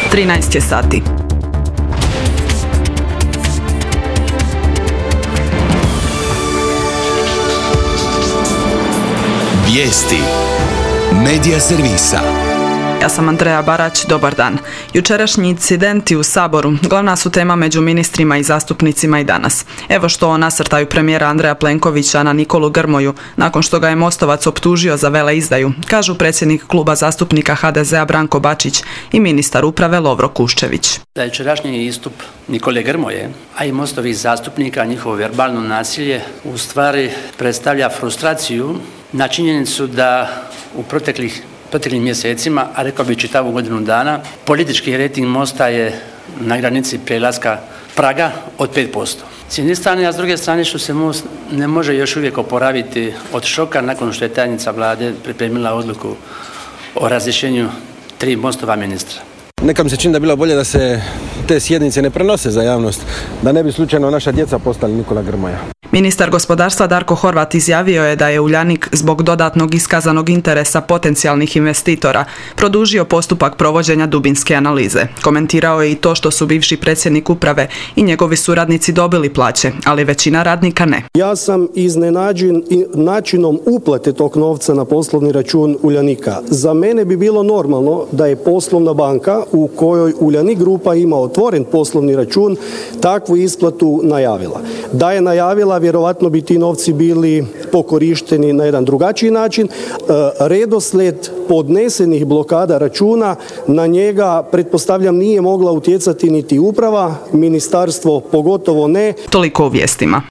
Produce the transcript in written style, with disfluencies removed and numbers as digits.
13 je sati. Vijesti Medija servisa. Ja sam Andreja Barać, dobar dan. Jučerašnji incidenti u Saboru glavna su tema među ministrima i zastupnicima i danas. Evo što o nasrtaju premijera Andreja Plenkovića na Nikolu Grmoju, nakon što ga je Mostovac optužio za veleizdaju, kažu predsjednik kluba zastupnika HDZ-a Branko Bačić i ministar uprave Lovro Kuščević. Da jučerašnji istup Nikole Grmoje, a i Mostovih zastupnika, njihovo verbalno nasilje, u stvari predstavlja frustraciju na činjenicu da u proteklim mjesecima, a rekao bih čitavu godinu dana, politički rejting Mosta je na granici prelaska praga od 5%. S jedne strane, a s druge strane što se Most ne može još uvijek oporaviti od šoka nakon što je tajnica vlade pripremila odluku o razrješenju 3 Mostova ministra. Neka mi se čini da bi bilo bolje da se te sjednice ne prenose za javnost, da ne bi slučajno naša djeca postali Nikola Grmoja. Ministar gospodarstva Darko Horvat izjavio je da je Uljanik zbog dodatnog iskazanog interesa potencijalnih investitora produžio postupak provođenja dubinske analize. Komentirao je i to što su bivši predsjednik uprave i njegovi suradnici dobili plaće, ali većina radnika ne. Ja sam iznenađen načinom uplate tog novca na poslovni račun Uljanika. Za mene bi bilo normalno da je poslovna banka u kojoj Uljanik grupa ima otvoren poslovni račun takvu isplatu najavila. Da je najavila, vjerovatno bi ti novci bili pokorišteni na jedan drugačiji način. Redoslijed podnesenih blokada računa, na njega pretpostavljam nije mogla utjecati niti uprava, ministarstvo pogotovo ne. Toliko u vijestima.